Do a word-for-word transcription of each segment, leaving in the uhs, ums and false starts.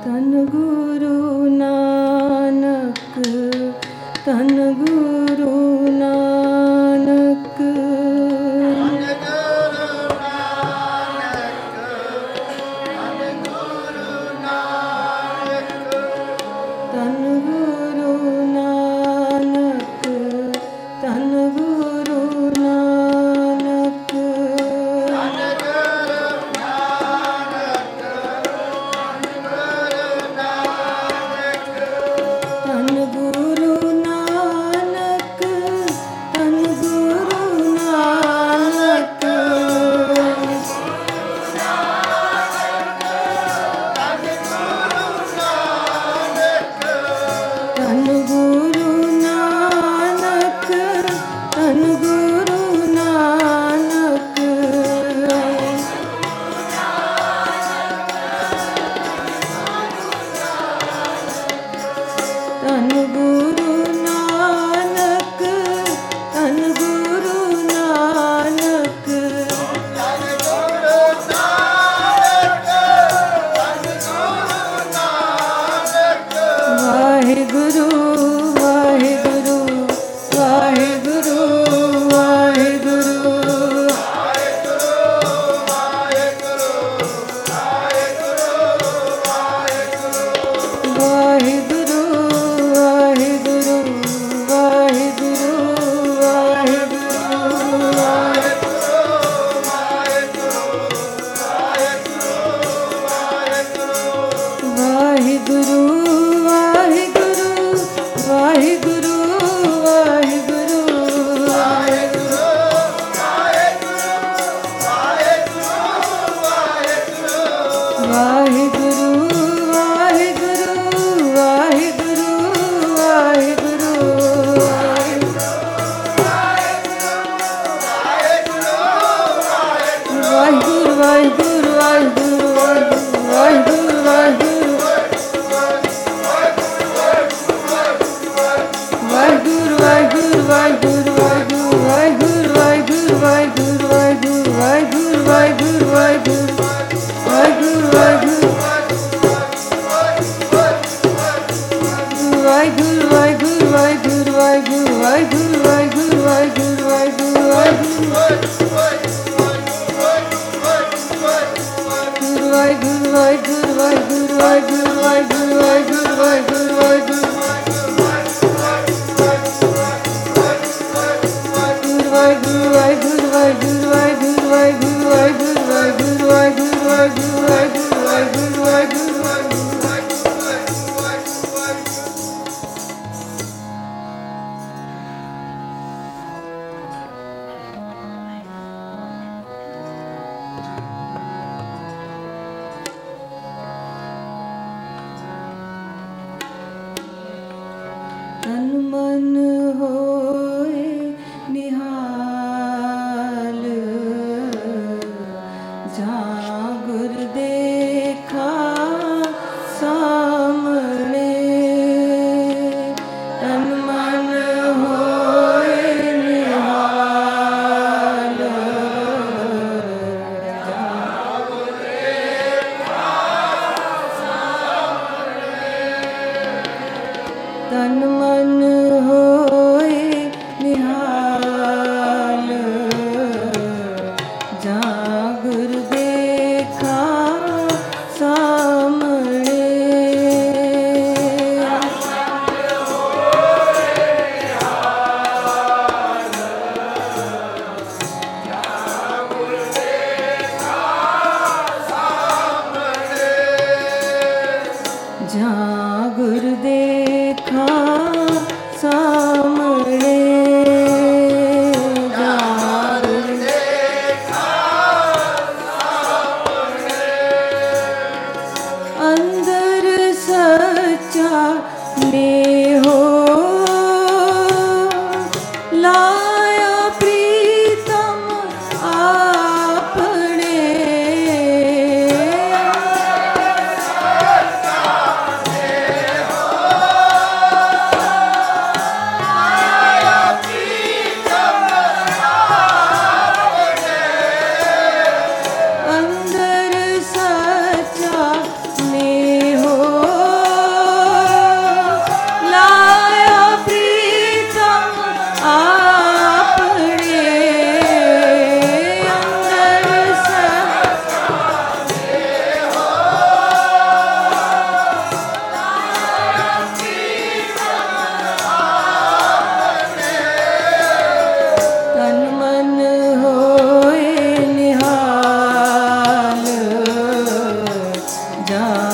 ਧੰਨ ਗੁਰੂ ਨਾਨਕ, ਧੰਨ ਗੁਰੂ ਨਾਨਕ। ਧੰਨ ਗੁਰੂ ਨਾਨਕ, ਧੰਨ ਗੁਰੂ ਨਾਨਕ। ਧੰਨ ਗੁਰੂ ਨਾਨਕ, ਧੰਨ ਗੁਰੂ ਨਾਨਕ। ਧੰਨ ਗੁਰੂ ਨਾਨਕ, ਧੰਨ ਗੁਰੂ ਨਾਨਕ। ਧੰਨ ਗੁਰੂ ਨਾਨਕ, ਧੰਨ ਗੁਰੂ ਨਾਨਕ। ਵਾਹਿਗੁਰੂ ਵਾਹਿਗੁਰੂ ਵਾਹਿਗੁਰੂ ਵਾਹਿਗੁਰੂ। ਵਾਹਿਗੁਰੂ ਵਾਹਿਗੁਰੂ ਵਾਹਿਗੁਰੂ ਵਾਹਿਗੁਰੂ। ਵਾਹਿਗੁਰੂ ਵਾਹਿਗੁਰੂ ਵਾਹਿਗੁਰੂ ਵਾਹਿਗੁਰੂ। ਵਾਹਿਗੁਰੂ ਵਾਹਿਗੁਰੂ ਵਾਹਿਗੁਰੂ। ਵਾਹਿਗੁਰੂ ਵਾਹਿਗੁਰੂ ਵਾਹਿਗੁਰੂ ਵਾਹਿਗੁਰੂ ਵਾਹਿਗੁਰੂ। ਵਾਹਿਗੁਰੂ ਵਾਹਿਗੁਰੂ ਵਾਹਿਗੁਰੂ ਵਾਹਿਗੁਰੂ ਵਾਹਿਗੁਰੂ ਵਾਹਿਗੁਰੂ ਵਾਹਿਗੁਰੂ ਵਾਹਿਗੁਰੂ ਵਾਹਿਗੁਰੂ ਵਾਹਿਗੁਰੂ ਵਾਹਿਗੁਰੂ ਵਾਹਿਗੁਰੂ। ਵਾਹਿਗੁਰੂ ਵਾਹਿਗੁਰੂ ਵਾਹਿਗੁਰੂ ਵਾਹਿਗੁਰੂ ਵਾਹਿਗੁਰੂ ਵਾਹਿਗੁਰੂ ਵਾਹਿਗੁਰੂ ਵਾਹਿਗੁਰੂ ਵਾਹਿਗੁਰੂ। ਵਾਹਿਗੁਰੂ ਵਾਹਿਗੁਰੂ ਵਾਹਿਗੁਰੂ ਵਾਹਿਗੁਰੂ ਵਾਹਿਗੁਰੂ ਵਾਹਿਗੁਰੂ ਵਾਹਿਗੁਰੂ ਵਾਹਿਗੁਰੂ। ਵਾਹਿਗੁਰੂ ਵਾਹਿਗੁਰੂ ਵਾਹਿਗੁਰੂ ਵਾਹਿਗੁਰੂ ਵਾਹਿਗੁਰੂ ਵਾਹਿਗੁਰੂ ਵਾਹਿਗੁਰੂ ਵਾਹਿਗੁਰੂ ਵਾਹਿਗੁਰੂ ਵਾਹਿਗੁਰੂ ਵਾਹਿਗੁਰੂ ਵਾਹਿਗੁਰੂ। ਤਨ ਮਨ ਹੋਏ ਨਿਹਾਲ, ਜਾਂ ਗੁਰ ਦੇਖਾ ਸਾਹਮਣੇ। ਤਨ ਮਨ ਹੋਏ ਨਿਹਾਲ, ਜਾਂ ਗੁਰ ਦੇਖਾ ਸਾਹਮਣੇ। ਤਨ ਮਨ ਹੋਏ ਨਿਹਾਲ, ਜਾਂ ਗੁਰ ਦੇਖਾ ਸਾਹਮਣੇ। ਜਾਂ ਗੁਰ ਦੇਖਾ ਸਾਹਮਣੇ। ਜਾਂ ਗੁਰ ਦੇਖਾ ਸਾਹਮਣੇ। ਅੰਦਰ ਸੱਚਾ ਨੇਹੋ ਲਾਇਆ ਪ੍ਰੀਤਮ ਆਪਣੇ। ਅੰਦਰ ਸੱਚਾ ਨੇਹੋ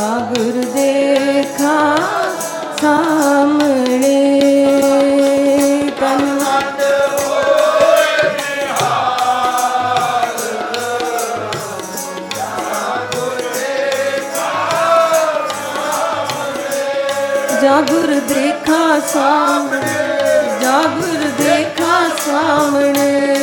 गुर देखा सामने तन मन होए निहाल जा गुर देखा सामने जा गुर देखा सामने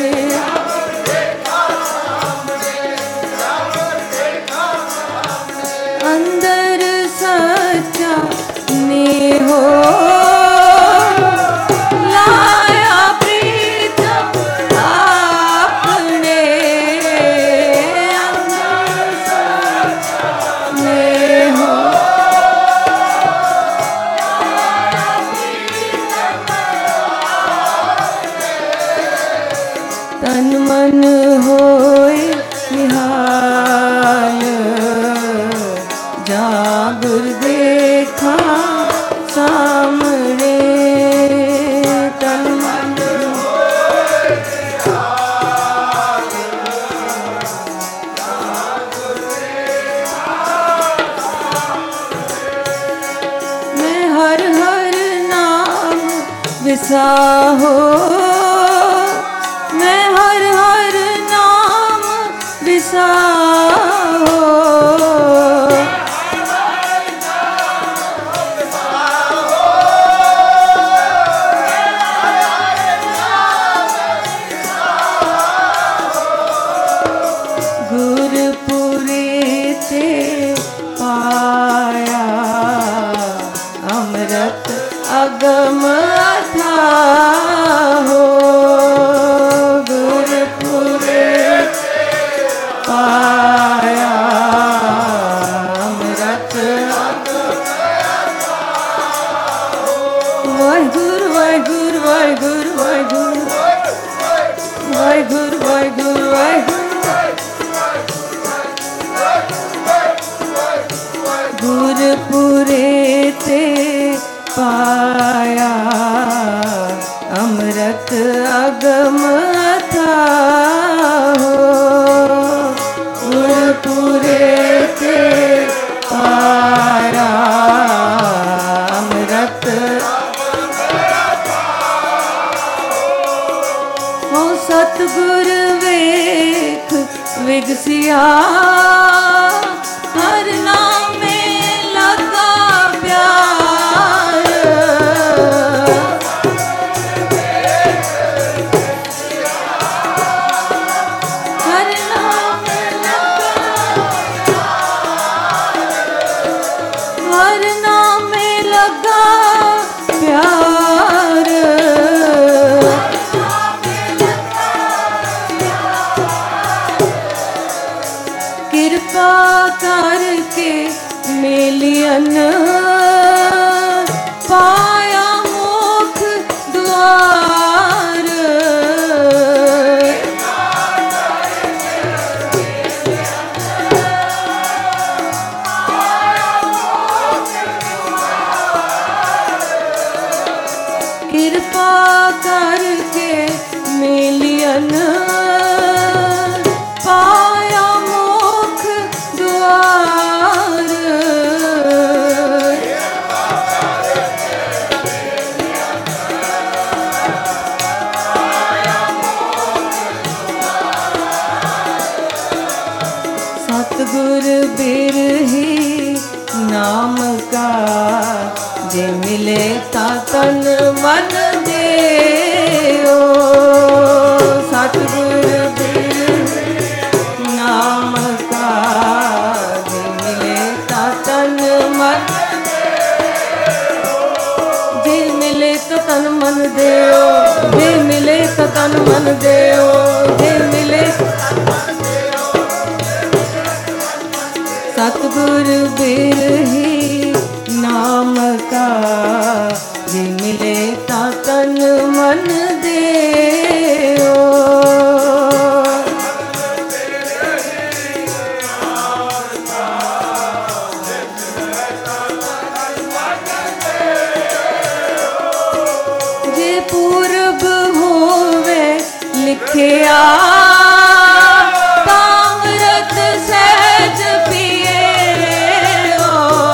अंदर सच्चा नेहो लाया प्रीतम आपने अंदर सच्चा नेहो तन मन होए निहाल जा गुर देखा सामने तन मन होए निहाल जा गुर देखा मैं हर हर नाम विसाहो मैं हर हर नाम विसाहो गुरपुरे ते पाया अमृत अगम अथाहो गुरपुरे पाया अमृत वाहिगुरु वाहिगुरु वाहिगुरु वाहिगुरु वाहिगुरु वाहिगुरु वाहिगुरु गुरपुरे ते पाया अमृत अगम अथाहो गुरपुरे ते पाया अमृत हो सतगुर वेख विगसिया हर नाम में लगा प्यार हर नाम में लगा हर नाम में लगा प्यार कृपा करके मिलियन पाया मुख द्वार कृपा करके मिलियन पाया मुख द्वार सतगुर बिरही नाम का जे मिले ता तन मन देओ सतगुर बिरही नाम का जे मिले ता तन मन जे मिले तो तन मन देओ जे मिले तो तन मन देओ जे मिले सतगुर बिरही नाम का जे मिले ता तन मन देओ जे पूरब होवे लिखिया ताम्रत सहज पिए ओ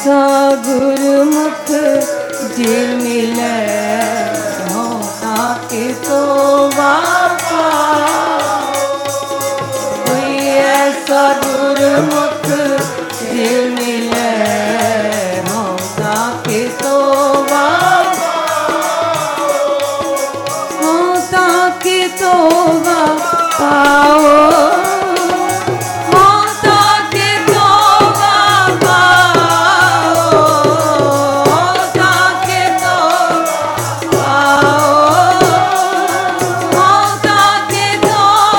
ऐसा गुरमुख जे मिले हो ताके तो वापा। कोई ऐसा गुरमुख जे मिले हो ताके तो वापा, हो ताके तो पाओ, हो ताके तो पाओ, ताके तो पाओ, हो ताके तो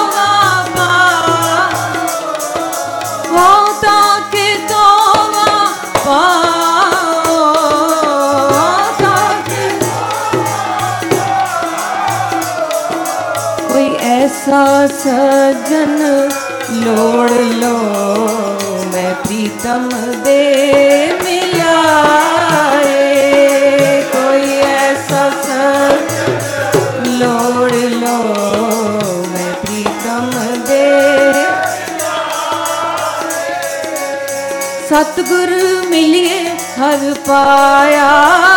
पाओ, हो ताके तो पाओ, ताके। कोई ऐसा सज्जन लोड़ लो मैं प्रीतम दे मिला रे। कोई ऐसा सज्जन लोड़ लो मैं प्रीतम दे। सतगुर मिलिए हर पाया,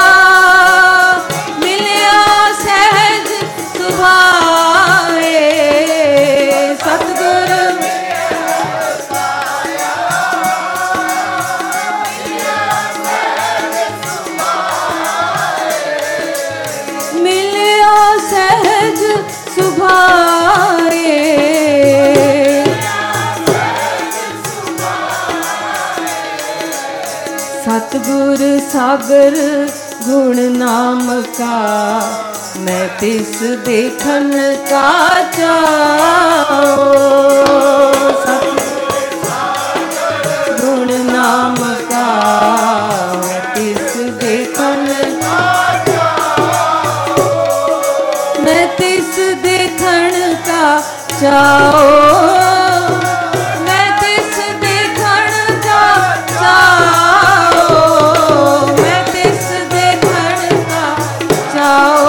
मिलिया सहज सुभाए। सतगुर मिलिया सहज सुभाए। सतगुर सागर गुण नाम का मैं तिस देखन का चाओ। गुण नाम का मैं तिस देखन का चाओ, मैं तिस देखन का चाओ, मैं तिस देखन का चाओ, मैं तिस देखन का चाओ।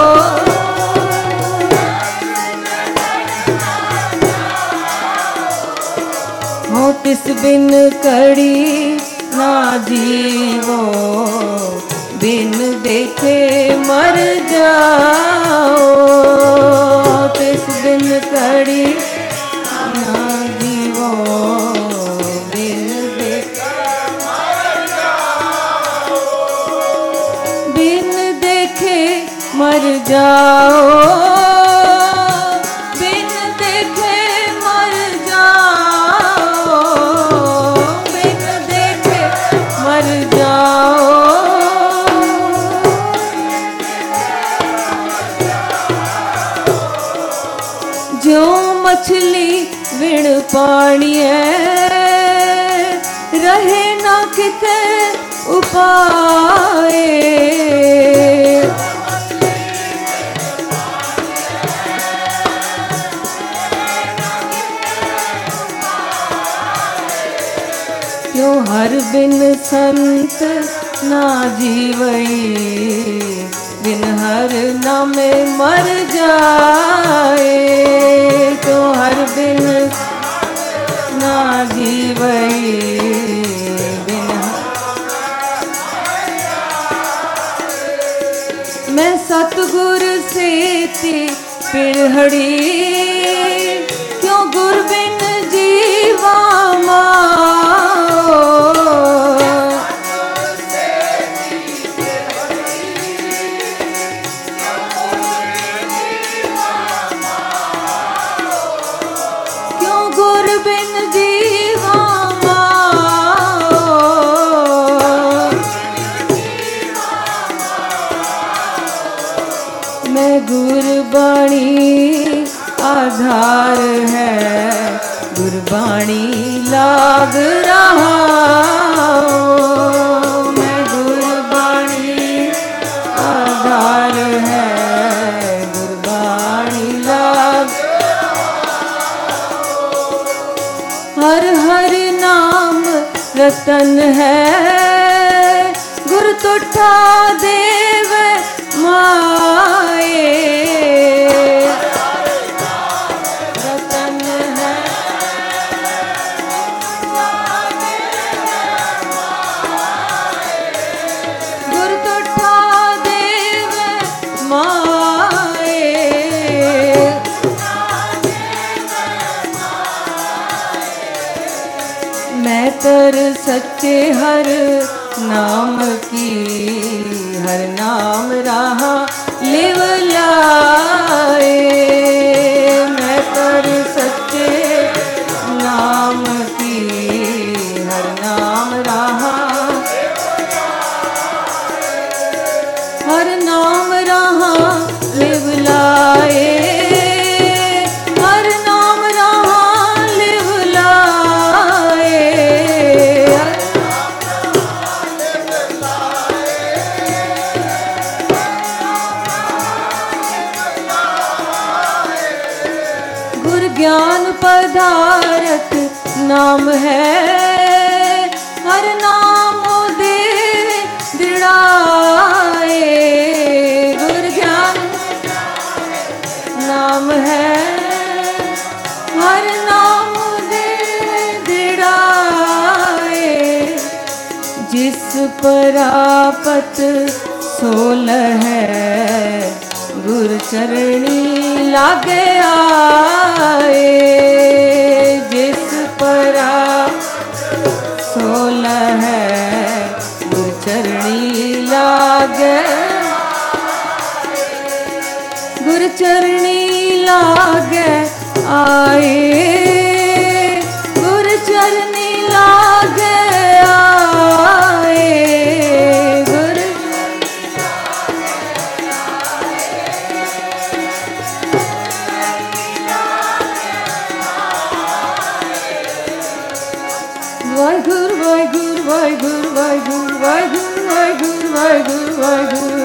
हो तिस बिन कड़ी ना जीवो, बिन देखे मर जाओ। तिस बिन कड़ी ना जीवो, बिन देखे मर जाओ, बिन देखे मर जाओ, बिन देखे मर जाओ, बिन देखे मर जाओ। जो मछली विण पानी रहे ना किते उपाय। क्यों हर बिन संत ना जीवई, बिन हर नामे मर जाए। तो हर बिन ना जीवई, बिन मैं सतगुर से ती पिरहड़ी, क्यों गुर बिन जीवा माओ। क्यों गुर बिन जीवा माओ। मैं गुरबाणी आधार है, गुरबाणी लाग रहा। मैं गुरबाणी आधार है, गुरबाणी लाग। हर हर नाम रतन है, गुर तुठा देव माए। रतन है हर नाम की, हर नाम राहा लिव लाए। मैं कर सच्चे नाम की, हर नाम राहा, हर नाम राहा लिव लाए, हर नाम राहा लिव लाए। गुर ज्ञान पदारथ नाम है, हर नाम दे दिड़ाए। गुर ज्ञान नाम है, हर नाम दे दिड़ाए। जिस परापत सोलह है, गुर चरणी लागे आए। जिस परा सोलह है, गुर चरणी लागे, गुर चरणी लागे आए। गुर चरणी लागे आए, गुर वाहिगुरु वाहिगुरु वाहिगुरु वाहिगुरु वाहिगुरु वाहिगुरु वाहिगुरु वाहिगुरु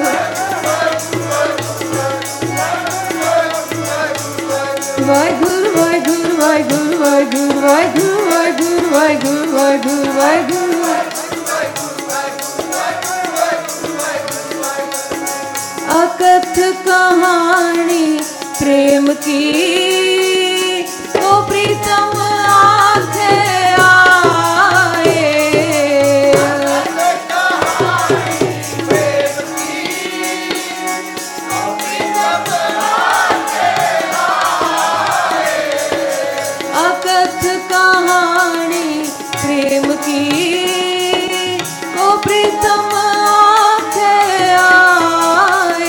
वाहिगुरु वाहिगुरु वाहिगुरु वाहिगुरु वाहिगुरु वाहिगुरु वाहिगुरु वाहिगुरु अकथ कहानी प्रेम की, ओ प्रीतम आखे आए। अकथ कहानी प्रेम की, ओ प्रीतम आखे आए।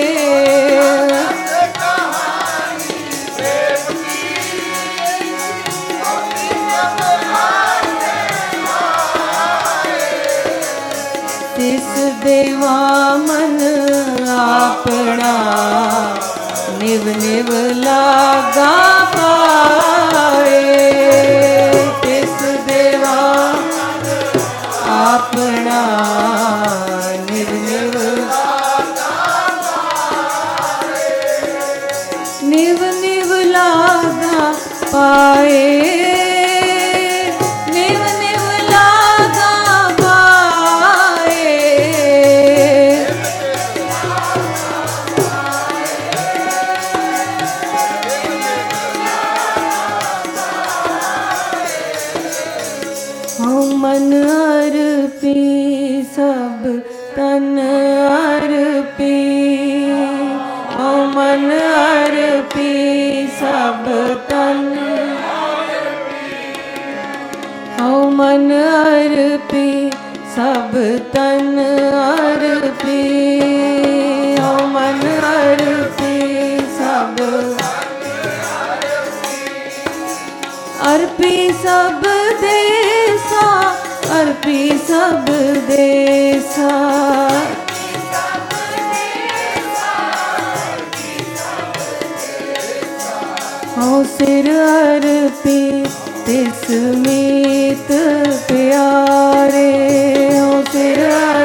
तिस देवा मन अपना, निव निव लागा पाए। तिस देवा अपना, निव निव निव निव लागा पाए। निव निव लागा पाए। हम मन अर्पी सब तन अर्पी, हम मन अर्पी सब तन, हम मन अर्पी सब तन अर्पी, हम मन अर्पी सब अर्पी सब देसा, अर्पी सब देसा। हो सिर अर्पी तिस मीत प्यारे, हो सिर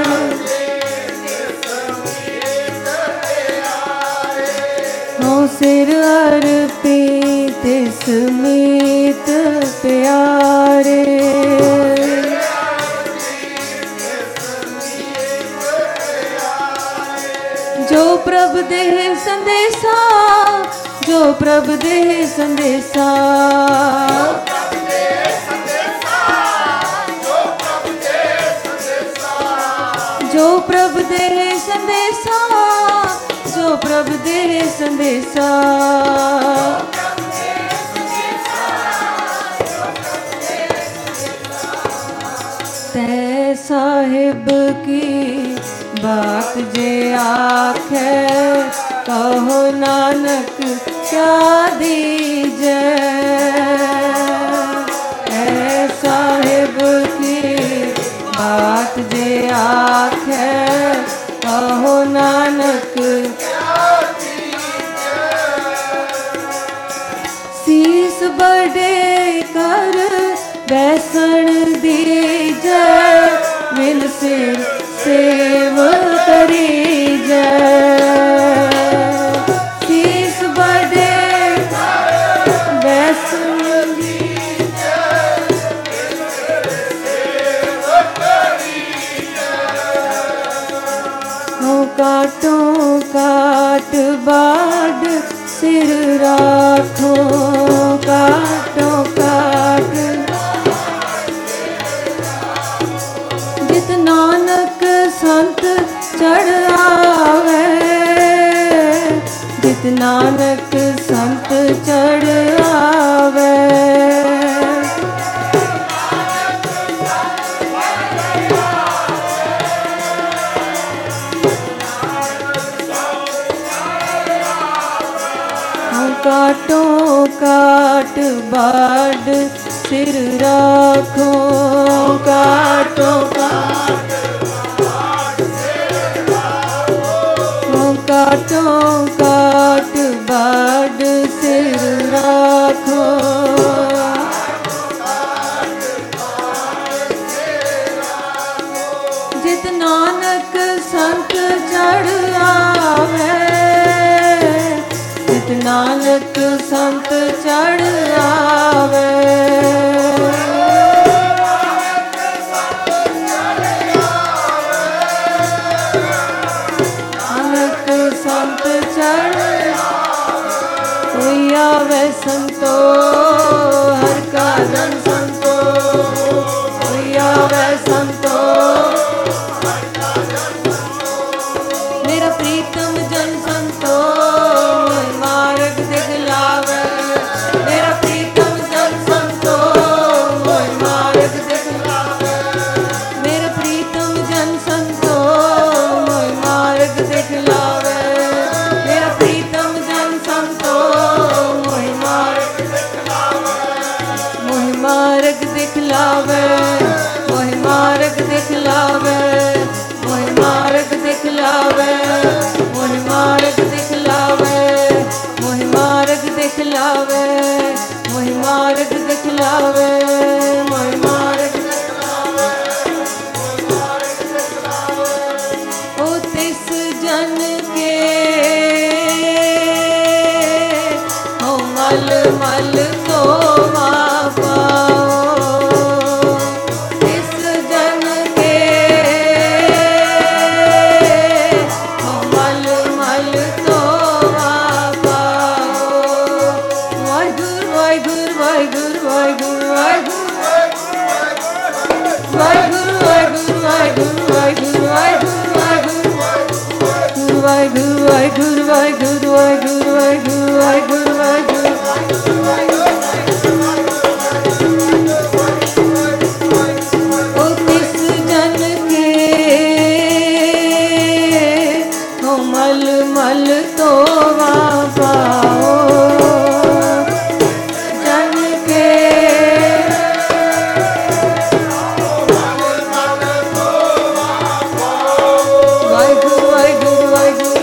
हो सिर अर्पी तिस मीत प्यारे। जो प्रभु देह संदेशा, जो प्रभु देह संदेशा, जो प्रभु देह संदेशा, जो प्रभु देह संदेशा। तै साहिब की बात जे आखे, कहो नानक क्या दीजे। ऐ साहिब की बात जे आखे, कहो नानक शीस बड़े कर बैसन दीजे, विन सिर सेव करीजे। शीस बड़े बैसन दीजे, हो काटो काट बाड सिर राखो, काटो काट जित नानक संत चढ़ आवे, जित नानक संत चढ़ आवे। काटो काट बाड सिर राखो, काटो काट काटो काट बाड सिर राखो। जित नानक संत चढ़ आवे, जित नानक संत चढ़ आवे। नानक संत चढ़ कोई आवे संतो, हर का जन संतो, कोई आवे संतो, मेरा प्रीतम जन संतो, मार्ग दिखलावे। मेरा प्रीतम जन संतो, मार्ग दिखलावे। मेरा प्रीतम जन संतो, मार्ग दिखलावे। मेरा प्रीतम जन संतो, मार्ग दिखलावे। मोहि मार्ग दिखलावे, मोहि मार्ग दिखलावे, मोहि मार्ग दिखलावे, मोहि मार्ग दिखलावे, मोहि मार्ग दिखलावे, मोहि मार्ग दिखलावे, मोहि मार्ग दिखलावे। ओ तिस जन के हो मल मल तो पाओ, तिस जन के हो मल मल तो वाहिगुरू वाहिगुरू वाहिगुरू वाहिगुरू वाहिगुरू वाहिगुरू ओ तिस जन के हो मल मल तो पाओ जन के वाहिगुरू वाहिगुरू वाहिगुरू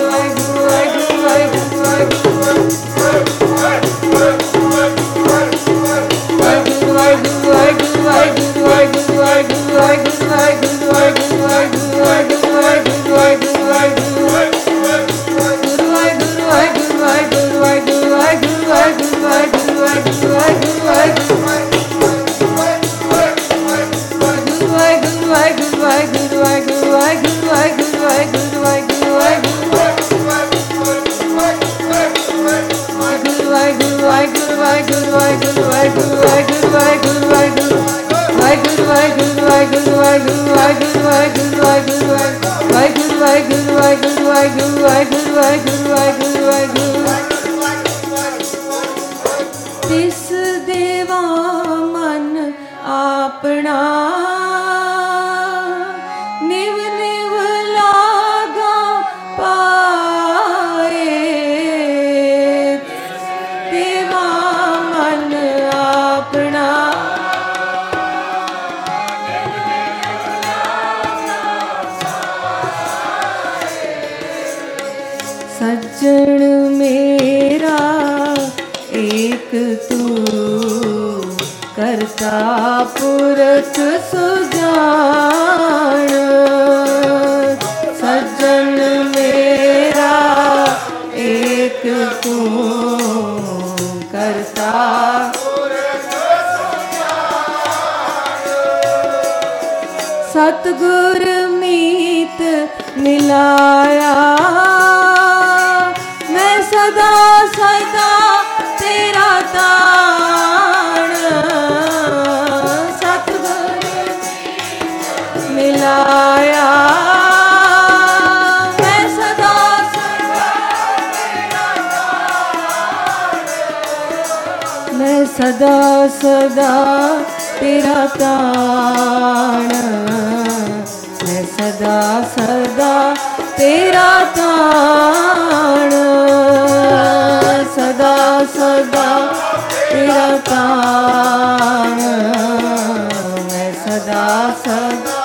तिस देवा मन अपना सज्जन मेरा एक तू करता पुरख सुजान। सज्जन मेरा एक तू करता सतगुर मीत मिलाया मैं सदा सदा तेरा ताण। सतगुर मिलाया मैं सदा सदा तेरा ताण। मैं सदा सदा तेरा ताण। मैं सदा सदा तेरा ताण। सदा सदा तेरा ताण। मैं सदा सदा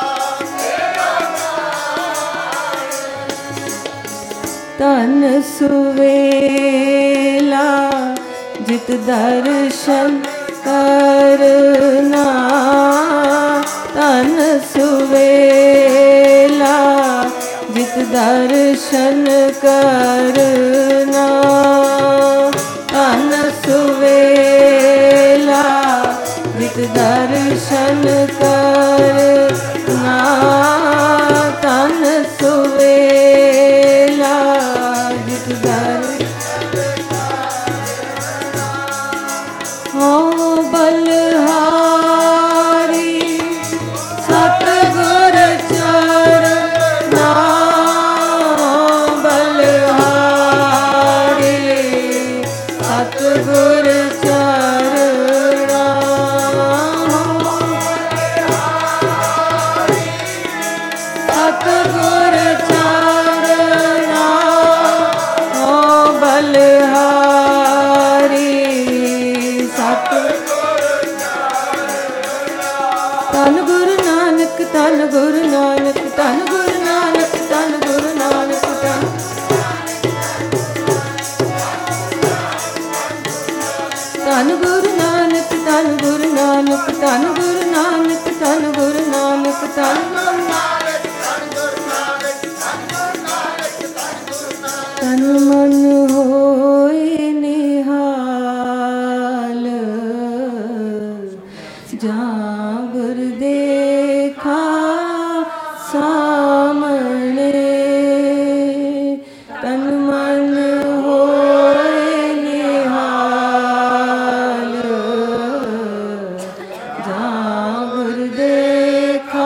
तन सुवेला जित दर्शन करना। तन सुवेला जित दर्शन करना। तन सुवेला जित दर्शन करना। तन सुवेला जित दर्शन हो बलहारी सतगुर चरना। बलहारी सतगुर चरना। सतगुर चरना हो बलहारी तन गुरु नानक तन गुरु नानक तन गुरु नानक तन गुरु नानक तन तन गुरु नानक तन गुरु नानक तन गुरु नानक तन गुरु नानक तन तन मन होए निहाल जहाँ गुर देखा सामने। तन मन होए निहाल जहाँ गुर देखा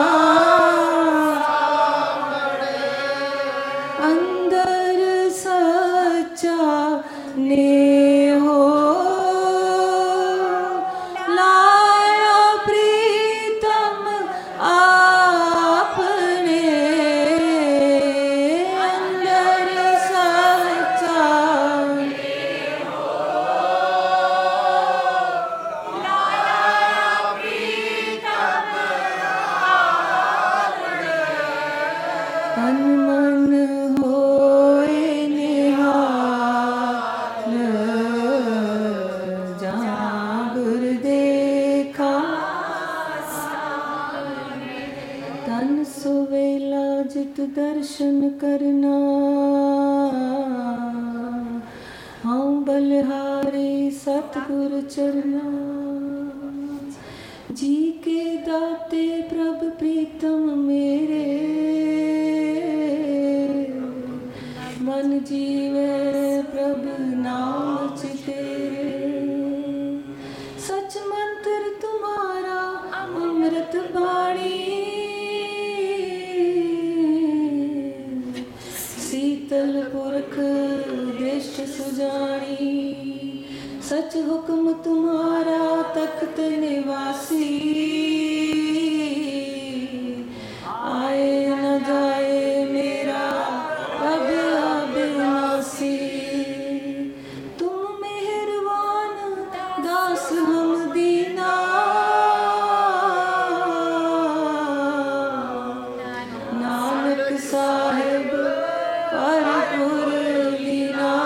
अंदर सच्चा नेहो लाया प्रीतम आपने। अंदर सच्चा नेहो लाया प्रीतम आपने। तन मन होए निहाल जहाँ गुर देखा। तन सुवेला जित दर्शन करना। हाँ बलहारी सतगुर चरना। जी के दाते प्रभ प्रीतम मेरे मन जीवे प्रभु नाम चितेरे। सच मंत्र तुम्हारा अमृत बाणी शीतल पुरख दृष्ट सुजानी। सच हुक्म तुम्हारा तख्त निवासी आए न जाए मेरा अब अविनाशी। तुम मेहरबान दास हम दीना नानक साहिब परपुर लीना।